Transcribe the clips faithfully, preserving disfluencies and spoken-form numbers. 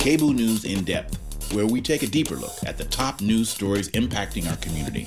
Cable News In Depth, where we take a deeper look at the top news stories impacting our community.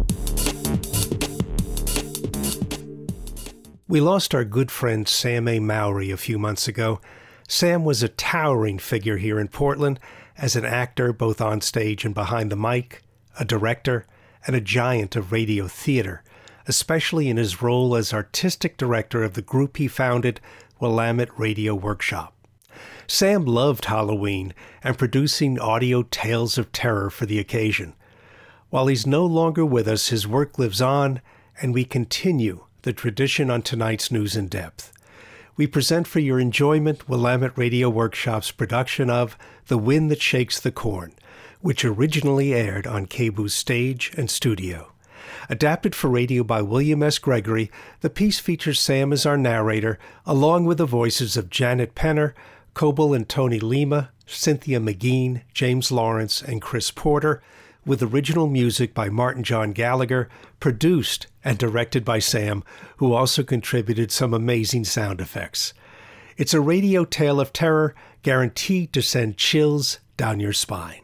We lost our good friend Sam A. Mowry a few months ago. Sam was a towering figure here in Portland as an actor both on stage and behind the mic, a director, and a giant of radio theater, especially in his role as artistic director of the group he founded, Willamette Radio Workshop. Sam loved Halloween and producing audio tales of terror for the occasion. While he's no longer with us, his work lives on, and we continue the tradition on tonight's News in Depth. We present for your enjoyment Willamette Radio Workshop's production of The Wind That Shakes the Corn, which originally aired on K B O O's stage and studio. Adapted for radio by William S. Gregory, the piece features Sam as our narrator, along with the voices of Janet Penner, Coble and Tony Lima, Cynthia McGeen, James Lawrence, and Chris Porter, with original music by Martin John Gallagher, produced and directed by Sam, who also contributed some amazing sound effects. It's a radio tale of terror guaranteed to send chills down your spine.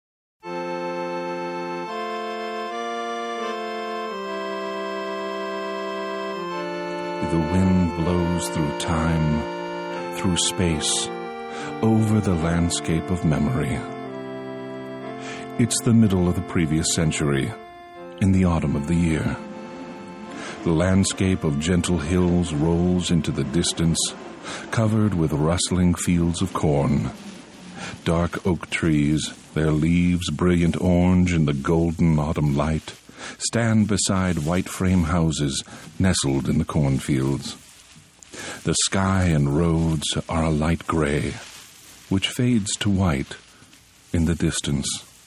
The wind blows through time, through space, over the landscape of memory. It's the middle of the previous century, in the autumn of the year. The landscape of gentle hills rolls into the distance, covered with rustling fields of corn. Dark oak trees, their leaves brilliant orange in the golden autumn light, stand beside white frame houses nestled in the cornfields. The sky and roads are a light gray, which fades to white in the distance.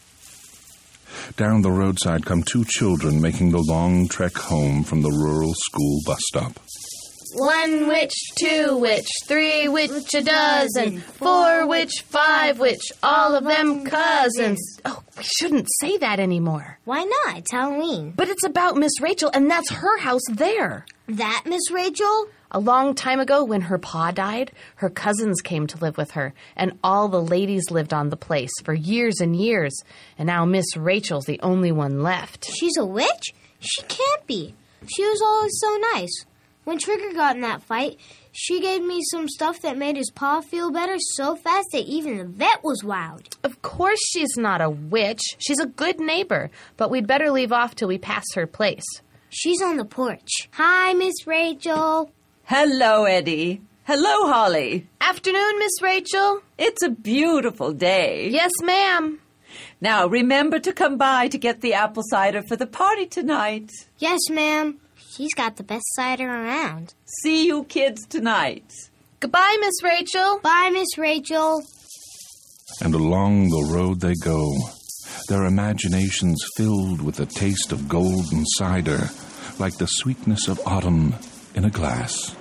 Down the roadside come two children making the long trek home from the rural school bus stop. One witch, two witch, three witch a dozen, four witch, five witch, all of them cousins. Oh, we shouldn't say that anymore. Why not? It's Halloween. But it's about Miss Rachel, and that's her house there. That Miss Rachel? A long time ago, when her pa died, her cousins came to live with her, and all the ladies lived on the place for years and years, and now Miss Rachel's the only one left. She's a witch? She can't be. She was always so nice. When Trigger got in that fight, she gave me some stuff that made his paw feel better so fast that even the vet was wowed. Of course she's not a witch. She's a good neighbor, but we'd better leave off till we pass her place. She's on the porch. Hi, Miss Rachel. Hello, Eddie. Hello, Holly. Afternoon, Miss Rachel. It's a beautiful day. Yes, ma'am. Now, remember to come by to get the apple cider for the party tonight. Yes, ma'am. She's got the best cider around. See you kids tonight. Goodbye, Miss Rachel. Bye, Miss Rachel. And along the road they go, their imaginations filled with the taste of golden cider, like the sweetness of autumn in a glass.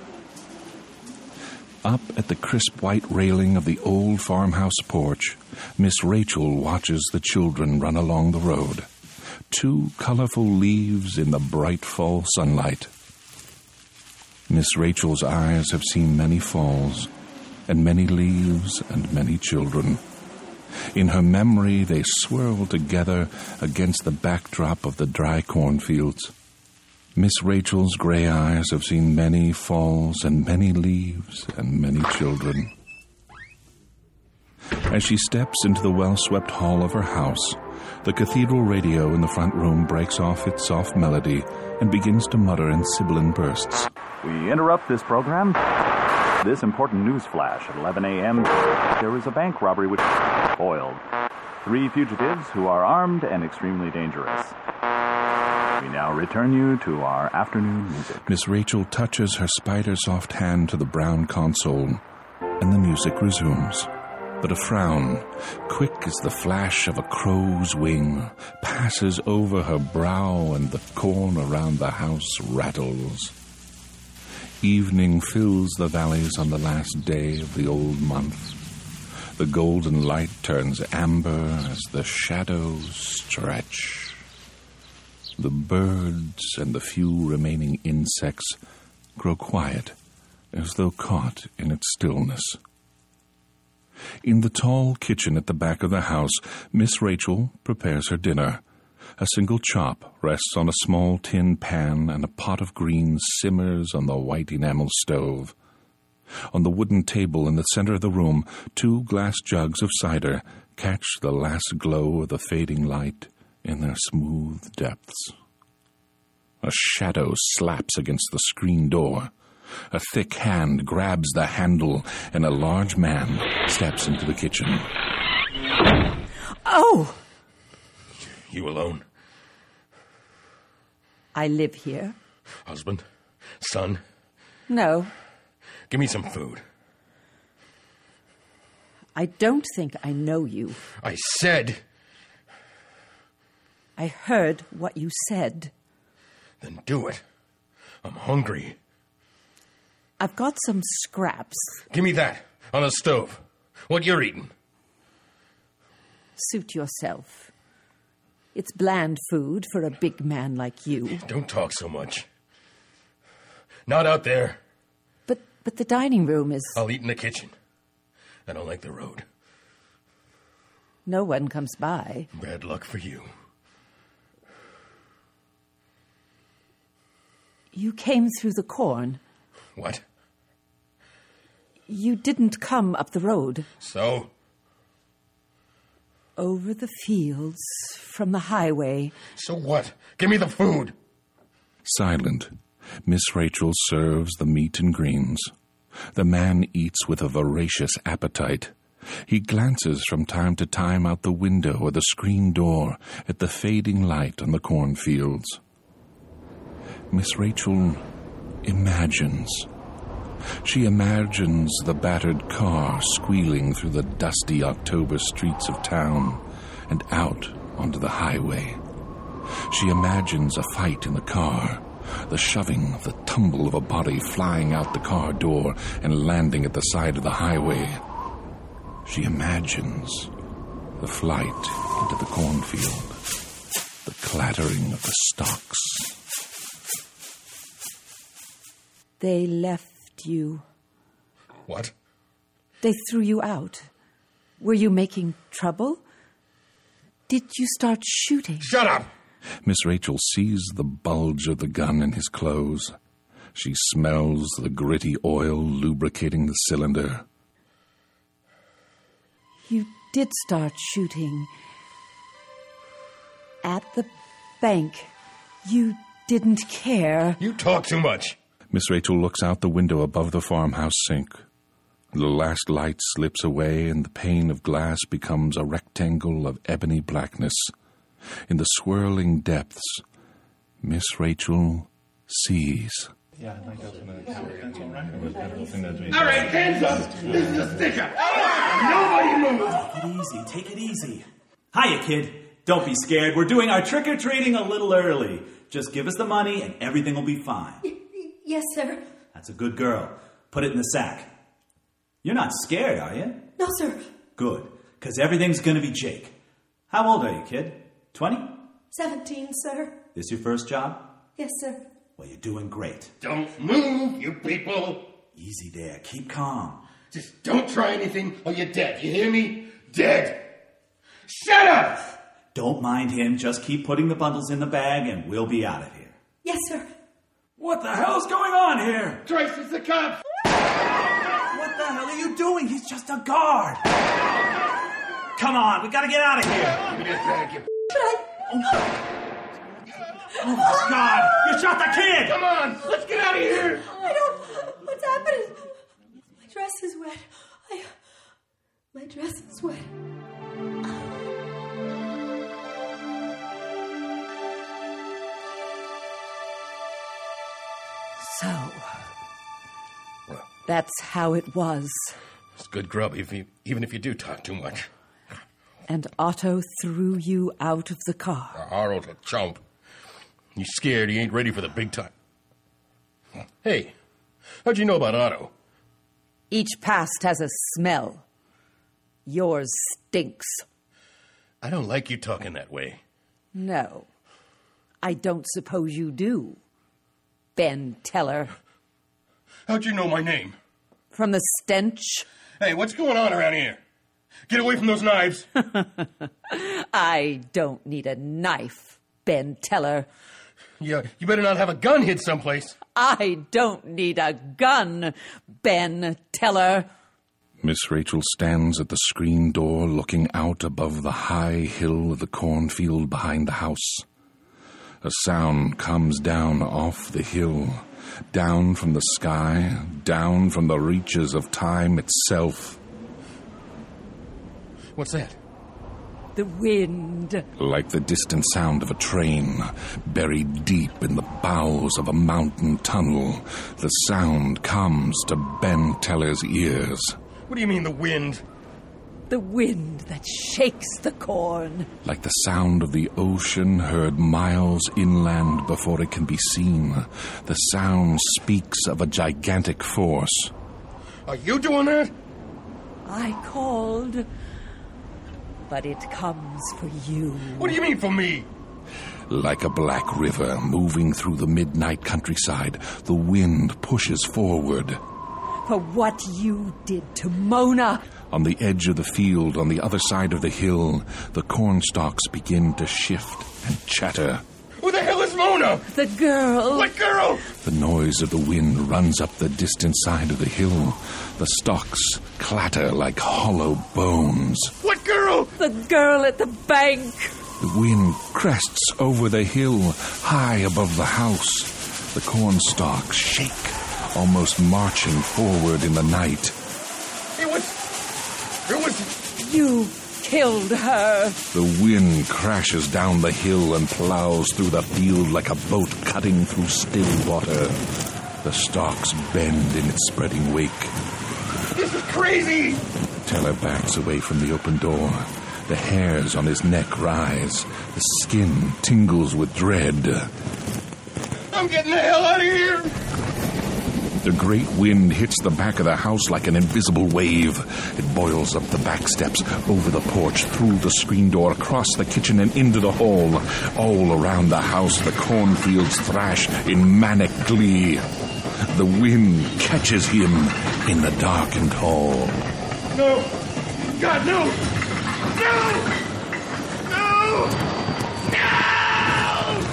Up at the crisp white railing of the old farmhouse porch, Miss Rachel watches the children run along the road. Two colorful leaves in the bright fall sunlight. Miss Rachel's eyes have seen many falls, and many leaves, and many children. In her memory, they swirl together against the backdrop of the dry cornfields. Miss Rachel's gray eyes have seen many falls, and many leaves, and many children. As she steps into the well-swept hall of her house, the cathedral radio in the front room breaks off its soft melody and begins to mutter in sibilant bursts. We interrupt this program. This important news flash at eleven a.m. There is a bank robbery which is foiled. Three fugitives who are armed and extremely dangerous. We now return you to our afternoon music. Miss Rachel touches her spider-soft hand to the brown console, and the music resumes. But a frown, quick as the flash of a crow's wing, passes over her brow, and the corn around the house rattles. Evening fills the valleys on the last day of the old month. The golden light turns amber as the shadows stretch. The birds and the few remaining insects grow quiet, as though caught in its stillness. In the tall kitchen at the back of the house, Miss Rachel prepares her dinner. A single chop rests on a small tin pan, and a pot of greens simmers on the white enamel stove. On the wooden table in the center of the room, two glass jugs of cider catch the last glow of the fading light in their smooth depths. A shadow slaps against the screen door. A thick hand grabs the handle, and a large man steps into the kitchen. Oh! You alone? I live here. Husband? Son? No. Give me some food. I don't think I know you. I said... I heard what you said. Then do it. I'm hungry. I've got some scraps. Give me that, on the stove. What you're eating. Suit yourself. It's bland food for a big man like you. Don't talk so much. Not out there. But but the dining room is... I'll eat in the kitchen. I don't like the road. No one comes by. Bad luck for you. You came through the corn. What? You didn't come up the road. So? Over the fields, from the highway. So what? Give me the food. Silent, Miss Rachel serves the meat and greens. The man eats with a voracious appetite. He glances from time to time out the window or the screen door at the fading light on the cornfields. Miss Rachel imagines. She imagines the battered car squealing through the dusty October streets of town and out onto the highway. She imagines a fight in the car, the shoving, the tumble of a body flying out the car door and landing at the side of the highway. She imagines the flight into the cornfield, the clattering of the stalks. They left you. What? They threw you out. Were you making trouble? Did you start shooting? Shut up! Miss Rachel sees the bulge of the gun in his clothes. She smells the gritty oil lubricating the cylinder. You did start shooting. At the bank. You didn't care. You talk too much. Miss Rachel looks out the window above the farmhouse sink. The last light slips away, and the pane of glass becomes a rectangle of ebony blackness. In the swirling depths, Miss Rachel sees. All right, hands up! This is a sticker! Nobody move! Take it easy, take it easy. Hiya, kid. Don't be scared. We're doing our trick-or-treating a little early. Just give us the money and everything will be fine. Yes, sir. That's a good girl. Put it in the sack. You're not scared, are you? No, sir. Good, because everything's going to be Jake. How old are you, kid? Twenty? Seventeen, sir. This your first job? Yes, sir. Well, you're doing great. Don't move, you people. Easy there. Keep calm. Just don't try anything or you're dead. You hear me? Dead. Shut up! Don't mind him. Just keep putting the bundles in the bag and we'll be out of here. Yes, sir. What the hell's going on here? Trace is the cop. What the hell are you doing? He's just a guard. Come on, we gotta get out of here. Give me that bag, you... But I... Oh, God! You shot the kid! Come on, let's get out of here! I don't... What's happening? My dress is wet. I... My dress is wet. So... That's how it was. It's good grub, if you, even if you do talk too much. And Otto threw you out of the car. Otto's a chump. He's scared he ain't ready for the big time. Hey, how'd you know about Otto? Each past has a smell. Yours stinks. I don't like you talking that way. No. I don't suppose you do. Ben Teller. How'd you know my name? From the stench. Hey, what's going on around here? Get away from those knives. I don't need a knife, Ben Teller. Yeah, you better not have a gun hid someplace. I don't need a gun, Ben Teller. Miss Rachel stands at the screen door looking out above the high hill of the cornfield behind the house. A sound comes down off the hill, down from the sky, down from the reaches of time itself. What's that? The wind. Like the distant sound of a train, buried deep in the bowels of a mountain tunnel, the sound comes to Ben Teller's ears. What do you mean, the wind? The wind that shakes the corn. Like the sound of the ocean heard miles inland before it can be seen, the sound speaks of a gigantic force. Are you doing that? I called, but it comes for you. What do you mean for me? Like a black river moving through the midnight countryside, the wind pushes forward. For what you did to Mona. On the edge of the field, on the other side of the hill, the corn stalks begin to shift and chatter. Who the hell is Mona? The girl. What girl? The noise of the wind runs up the distant side of the hill. The stalks clatter like hollow bones. What girl? The girl at the bank. The wind crests over the hill, high above the house. The corn stalks shake, almost marching forward in the night. It was... It was... You killed her. The wind crashes down the hill and plows through the field like a boat cutting through still water. The stalks bend in its spreading wake. This is crazy! Teller backs away from the open door. The hairs on his neck rise. The skin tingles with dread. I'm getting the hell out of here! The great wind hits the back of the house like an invisible wave. It boils up the back steps, over the porch, through the screen door, across the kitchen and into the hall. All around the house, the cornfields thrash in manic glee. The wind catches him in the darkened hall. No! God, no! No! No! No!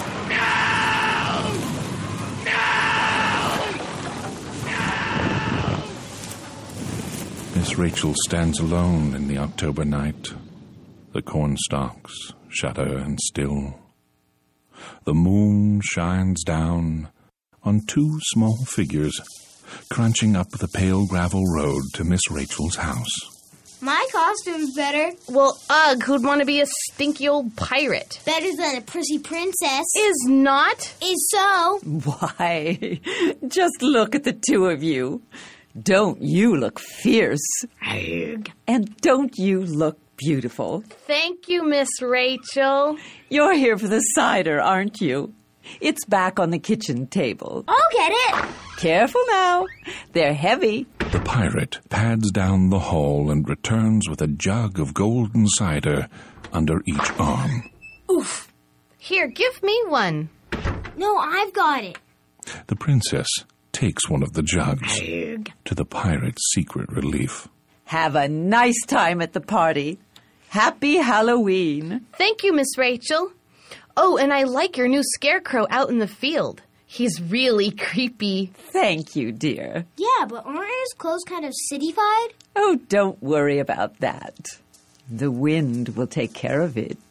Miss Rachel stands alone in the October night. The corn stalks shudder and still. The moon shines down on two small figures crunching up the pale gravel road to Miss Rachel's house. My costume's better. Well, ugh, who'd want to be a stinky old pirate? Better than a prissy princess. Is not. Is so. Why, just look at the two of you. Don't you look fierce? And don't you look beautiful? Thank you, Miss Rachel. You're here for the cider, aren't you? It's back on the kitchen table. I'll get it. Careful now. They're heavy. The pirate pads down the hall and returns with a jug of golden cider under each arm. Oof. Here, give me one. No, I've got it. The princess takes one of the jugs, to the pirate's secret relief. Have a nice time at the party. Happy Halloween. Thank you, Miss Rachel. Oh, and I like your new scarecrow out in the field. He's really creepy. Thank you, dear. Yeah, but aren't his clothes kind of cityfied? Oh, don't worry about that. The wind will take care of it.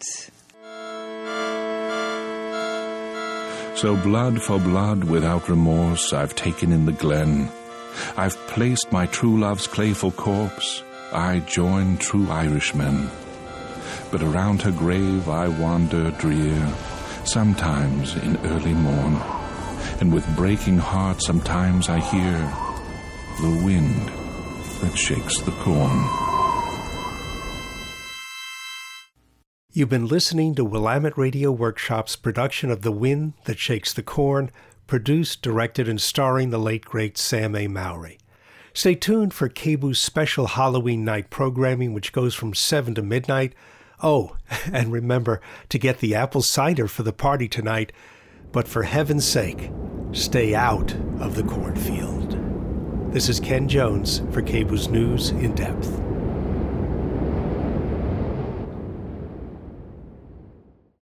So blood for blood without remorse I've taken in the glen. I've placed my true love's clayful corpse. I join true Irishmen. But around her grave I wander drear, sometimes in early morn. And with breaking heart sometimes I hear the wind that shakes the corn. You've been listening to Willamette Radio Workshop's production of The Wind That Shakes the Corn, produced, directed, and starring the late, great Sam A. Mowry. Stay tuned for K B O O's special Halloween night programming, which goes from seven to midnight. Oh, and remember to get the apple cider for the party tonight. But for heaven's sake, stay out of the cornfield. This is Ken Jones for K B O O's News in Depth.